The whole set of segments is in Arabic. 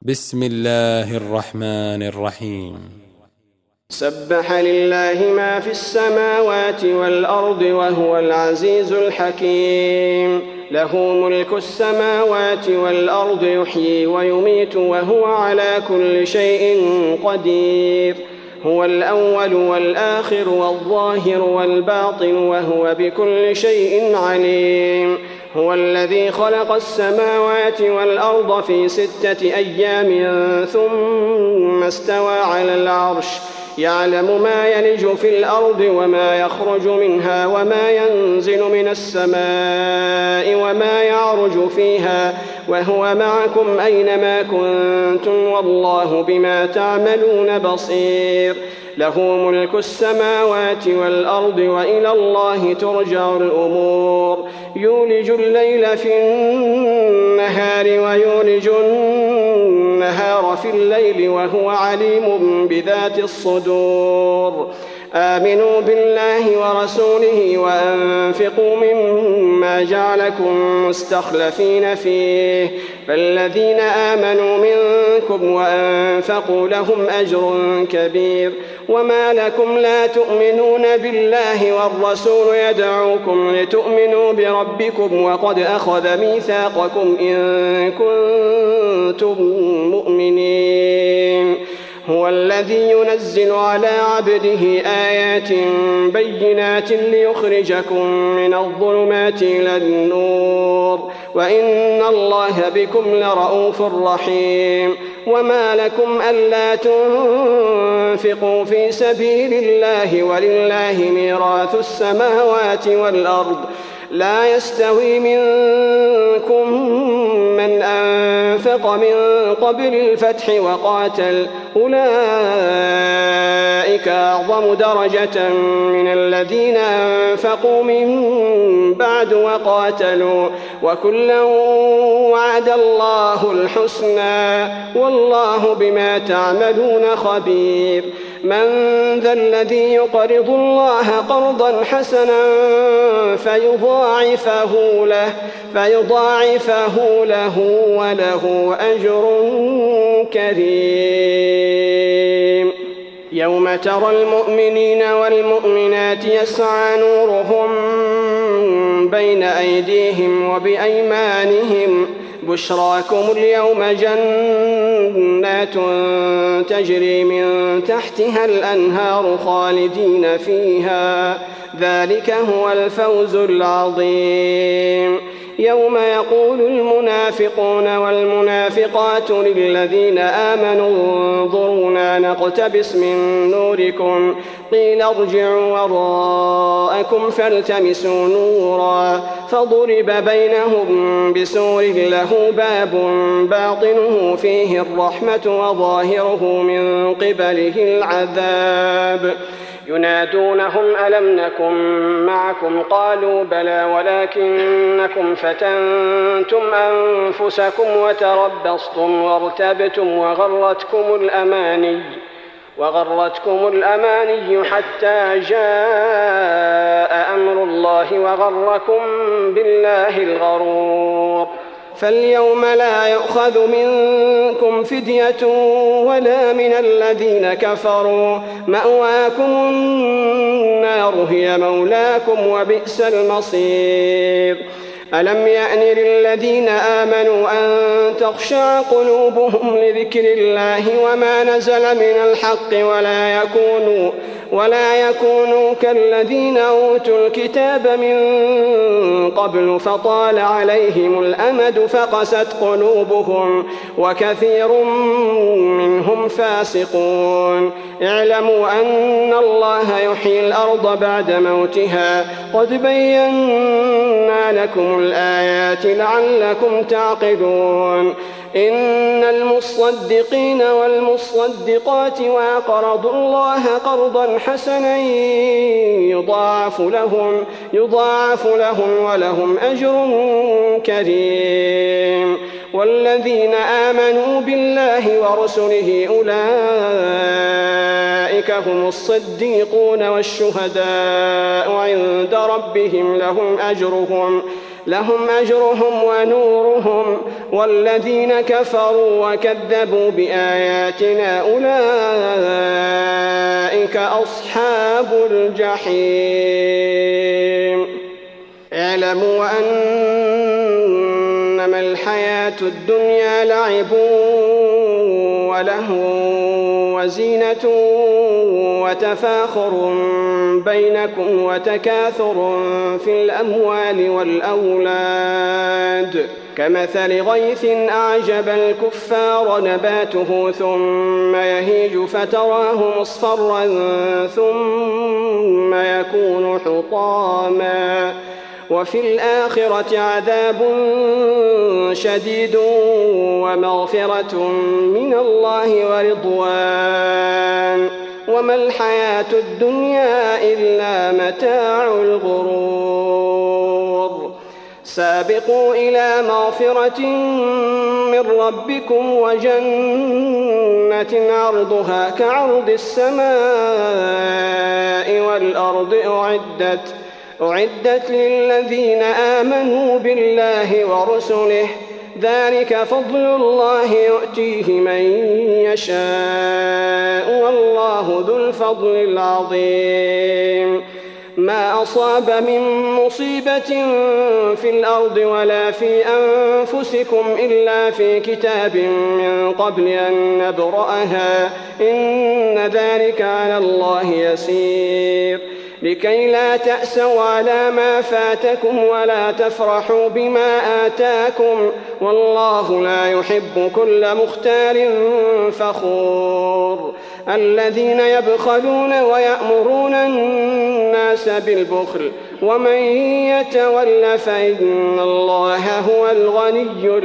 بسم الله الرحمن الرحيم. سبح لله ما في السماوات والأرض وهو العزيز الحكيم. له ملك السماوات والأرض يحيي ويميت وهو على كل شيء قدير. هو الأول والآخر والظاهر والباطن وهو بكل شيء عليم. هو الذي خلق السماوات والأرض في 6 أيام ثم استوى على العرش يعلم ما يلج في الأرض وما يخرج منها وما ينزل من السماء وما يعرج فيها وهو معكم أينما كنتم والله بما تعملون بصير. له ملك السماوات والأرض وإلى الله ترجع الأمور. يولج الليل في النهار ويولج النهار في الليل وهو عليم بذات الصدور. آمنوا بالله ورسوله وأنفقوا مما جعلكم مستخلفين فيه فالذين آمنوا منكم وأنفقوا لهم أجر كبير. وما لكم لا تؤمنون بالله والرسول يدعوكم لتؤمنوا بربكم وقد أخذ ميثاقكم إن كنتم مؤمنين. هو الذي ينزل على عبده آيات بينات ليخرجكم من الظلمات إلى النور وإن الله بكم لرؤوف رحيم. وما لكم ألا تنفقوا في سبيل الله ولله ميراث السماوات والأرض لا يستوي منكم من أنفق من قبل الفتح وقاتل أولئك أعظم درجة من الذين أنفقوا من بعد وقاتلوا وكلا وعد الله الحسنى والله بما تعملون خبير. من ذا الذي يقرض الله قرضا حسنا فيضاعفه له وله أجر كريم. يوم ترى المؤمنين والمؤمنات يسعى نورهم بين أيديهم وبأيمانهم بشراكم اليوم جنات تجري من تحتها الأنهار خالدين فيها ذلك هو الفوز العظيم. يوم يقول المنافقون والمنافقات للذين آمنوا انظرونا نقتبس من نوركم قيل ارجعوا وراءكم فالتمسوا نورا فضرب بينهم بسور له باب باطنه فيه الرحمة وظاهره من قبله العذاب. ينادونهم ألم نكن معكم قالوا بلى ولكنكم فتنتم أنفسكم وتربصتم وارتبتم وغرتكم الأماني حتى جاء أمر الله وغركم بالله الغرور. فاليوم لا يؤخذ منكم فدية ولا من الذين كفروا مأواكم النار هي مولاكم وبئس المصير. ألم يأن للذين آمنوا أن تخشع قلوبهم لذكر الله وما نزل من الحق ولا يكونوا كالذين أوتوا الكتاب من قبل فطال عليهم الأمد فقست قلوبهم وكثير منهم فاسقون. اعلموا أن الله يحيي الأرض بعد موتها قد بينا لكم الآيات لعلكم تعقلون. إن المصدقين والمصدقات وأقرضوا الله قرضا حسنا يضاعف لهم ولهم أجر كريم. والذين آمنوا بالله ورسله أولئك هم الصديقون والشهداء عند ربهم لهم أجرهم ونورهم والذين كفروا وكذبوا بآياتنا أولئك أصحاب الجحيم اعلموا أنما الحياة الدنيا لعب ولهو وزينة وتفاخر بينكم وتكاثر في الأموال والأولاد كمثل غيث أعجب الكفار نباته ثم يهيج فتراه مصفرا ثم يكون حطاما وفي الآخرة عذاب شديد ومغفرة من الله ورضوان وما الحياة الدنيا إلا متاع الغرور سابقوا إلى مغفرة من ربكم وجنة عرضها كعرض السماء والأرض أعدت للذين آمنوا بالله ورسله ذلك فضل الله يؤتيه من يشاء والله ذو الفضل العظيم ما أصاب من مصيبة في الأرض ولا في أنفسكم إلا في كتاب من قبل أن نبرأها إن ذلك على الله يسير لكي لا تأسوا على ما فاتكم ولا تفرحوا بما آتاكم والله لا يحب كل مختال فخور الذين يبخلون ويأمرون الناس بالبخل ومن يتول فإن الله هو الغني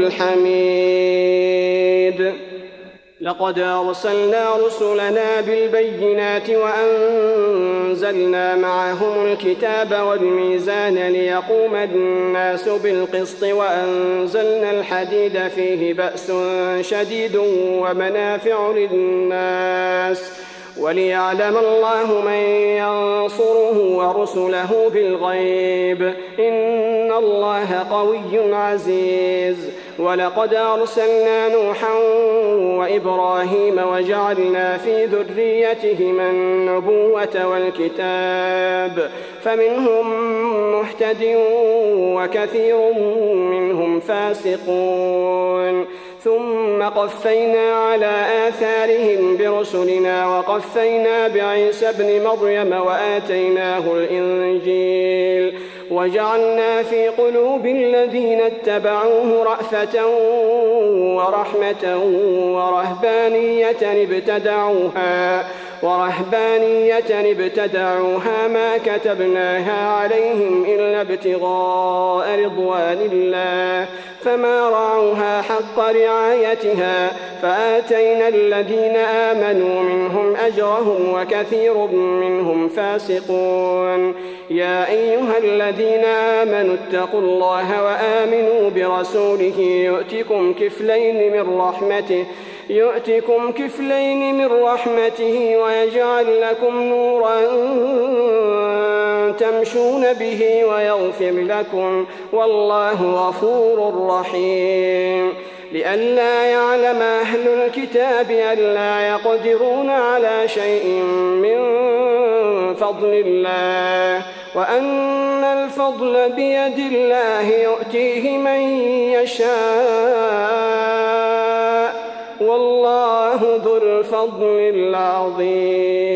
الحميد لقد أرسلنا رسلنا بالبينات وأنزلنا معهم الكتاب والميزان ليقوم الناس بالقسط وأنزلنا الحديد فيه بأس شديد ومنافع للناس وليعلم الله من ينصره ورسله بالغيب إن الله قوي عزيز ولقد أرسلنا نوحا وإبراهيم وجعلنا في ذريتهما النبوة والكتاب فمنهم مهتد وكثير منهم فاسقون ثم قفينا على آثارهم برسلنا وقفينا بعيسى ابن مريم وآتيناه الإنجيل وجعلنا في قلوب الذين اتبعوه رأفة ورحمة ورهبانية ابتدعوها ما كتبناها عليهم إلا ابتغاء رضوان الله فما رعوها حق رعايتها فآتينا الذين آمنوا منهم أجرهم وكثير منهم فاسقون يا أيها الذين آمنوا اتقوا الله وآمنوا برسوله يؤتكم كفلين من رحمته ويجعل لكم نورا تمشون به ويغفر لكم والله غفور رحيم لئلا يعلم أهل الكتاب ألا يقدرون على شيء من فضل الله وأن الفضل بيد الله يؤتيه من يشاء والله ذو الفضل العظيم